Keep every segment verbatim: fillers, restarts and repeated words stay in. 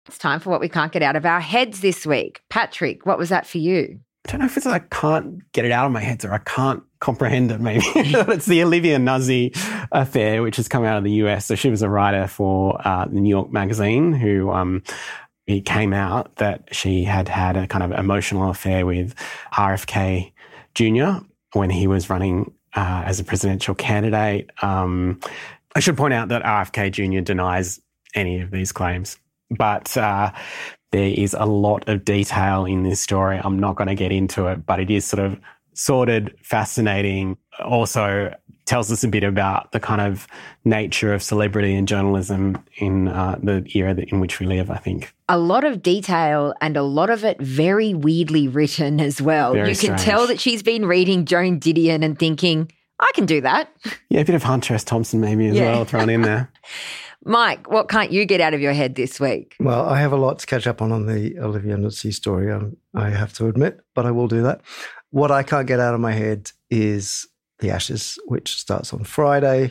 It's time for what we can't get out of our heads this week. Patrick, what was that for you? I don't know if it's I can't get it out of my head or I can't comprehend it maybe. It's the Olivia Nuzzi affair, which has come out of the U S. So she was a writer for uh, the New York Magazine who um, it came out that she had had a kind of emotional affair with R F K Junior when he was running uh, as a presidential candidate. Um, I should point out that R F K Junior denies any of these claims. But uh, there is a lot of detail in this story. I'm not going to get into it, but it is sort of sordid, fascinating. Also tells us a bit about the kind of nature of celebrity and journalism in uh, the era that, in which we live, I think. A lot of detail and a lot of it very weirdly written as well. Very you can strange. tell that she's been reading Joan Didion and thinking, I can do that. Yeah, a bit of Hunter S. Thompson maybe as Yeah. well thrown in there. Mike, what can't you get out of your head this week? Well, I have a lot to catch up on on the Olivia Nuzzi story, um, I have to admit, but I will do that. What I can't get out of my head is The Ashes, which starts on Friday.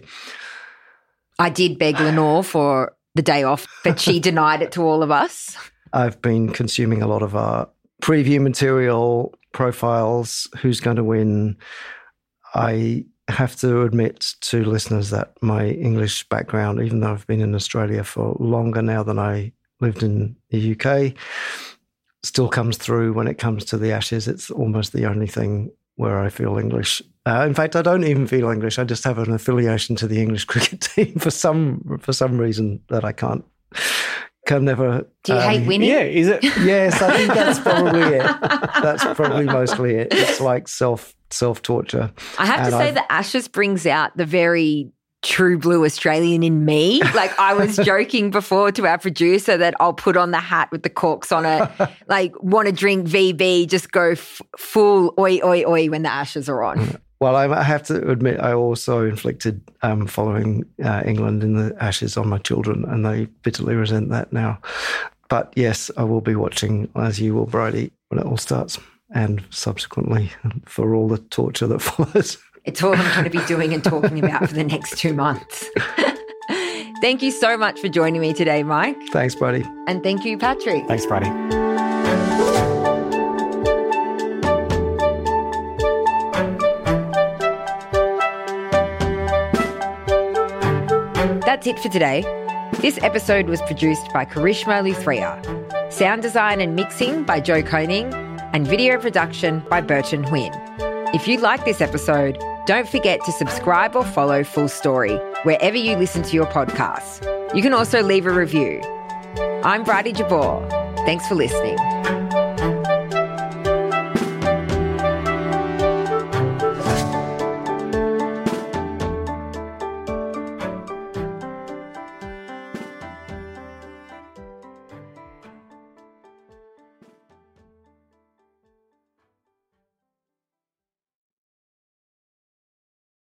I did beg Lenore for the day off, but she denied it to all of us. I've been consuming a lot of our preview material, profiles, who's going to win. I have to admit to listeners that my English background, even though I've been in Australia for longer now than I lived in the U K, still comes through when it comes to the Ashes. It's almost the only thing where I feel English. Uh, in fact, I don't even feel English. I just have an affiliation to the English cricket team for some for some reason that I can't can never. Do you um, hate winning? Yeah, is it? Yes, I think that's probably it. That's probably mostly it. It's like self self torture. I have And to say I've- the Ashes brings out the very true blue Australian in me. Like I was joking before to our producer that I'll put on the hat with the corks on it, like want to drink V B, just go f- full oi, oi, oi when the Ashes are on. Well, I have to admit, I also inflicted um, following uh, England in the Ashes on my children, and they bitterly resent that now. But yes, I will be watching, as you will, Bridie, when it all starts, and subsequently for all the torture that follows. It's all I'm going to be doing and talking about for the next two months. Thank you so much for joining me today, Mike. Thanks, Bridie. And thank you, Patrick. Thanks, Bridie. That's it for today. This episode was produced by Karishma Luthria. Sound design and mixing by Joe Koning, and video production by Burton Huynh. If you like this episode, don't forget to subscribe or follow Full Story wherever you listen to your podcasts. You can also leave a review. I'm Bridie Jabor. Thanks for listening.